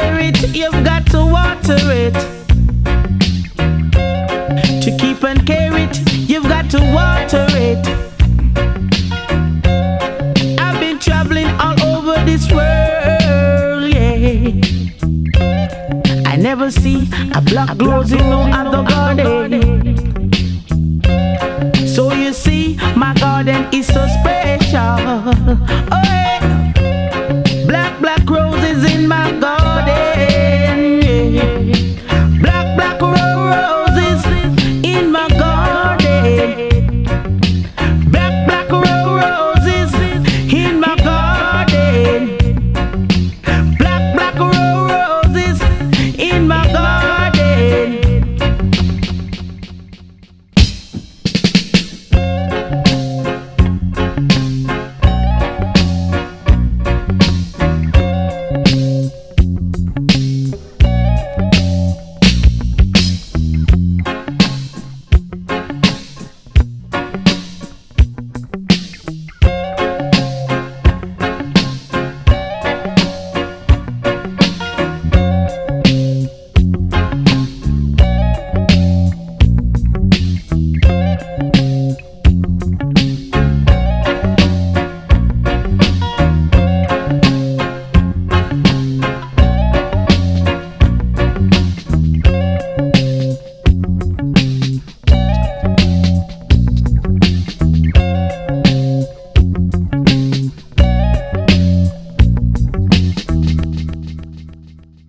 care it, you've got to water it. To keep and care it, you've got to water it. I've been traveling all over this world, yeah. I never see a black rose in no other garden. So you see, my garden is so special. Oh,